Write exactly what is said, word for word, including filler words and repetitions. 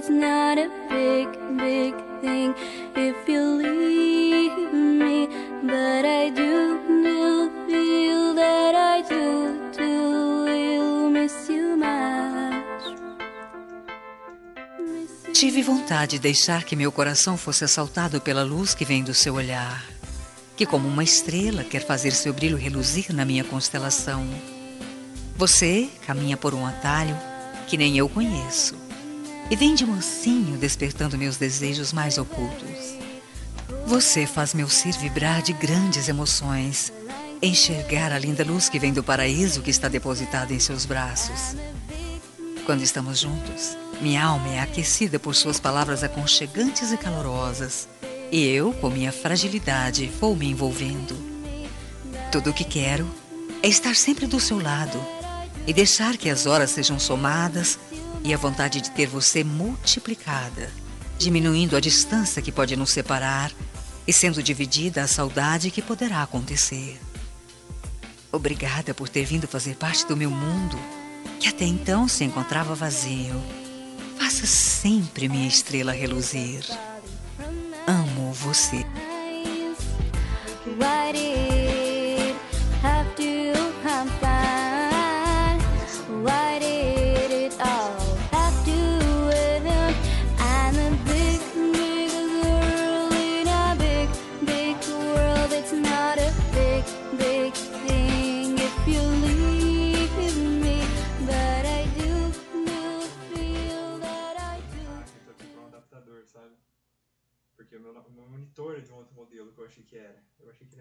it's not a big, big thing if you leave me. But I do, do feel that I do, do will miss you much. Miss you Tive vontade de deixar que meu coração fosse assaltado pela luz que vem do seu olhar, que como uma estrela quer fazer seu brilho reluzir na minha constelação. Você caminha por um atalho que nem eu conheço, e vem de mansinho despertando meus desejos mais ocultos. Você faz meu ser vibrar de grandes emoções, enxergar a linda luz que vem do paraíso que está depositada em seus braços. Quando estamos juntos, minha alma é aquecida por suas palavras aconchegantes e calorosas, e eu, com minha fragilidade, vou me envolvendo. Tudo o que quero é estar sempre do seu lado e deixar que as horas sejam somadas e a vontade de ter você multiplicada, diminuindo a distância que pode nos separar e sendo dividida a saudade que poderá acontecer. Obrigada por ter vindo fazer parte do meu mundo, que até então se encontrava vazio. Faça sempre minha estrela reluzir. Amo você. Why did have to happen? Why did it all have to end? I'm a big, big girl in a big, big world. It's not a big, big thing if you leave me, but I do, do feel that I do. Eu tô aqui com um adaptador, sabe? Porque o meu, o meu monitor é de um outro modelo que eu achei que era. Eu achei que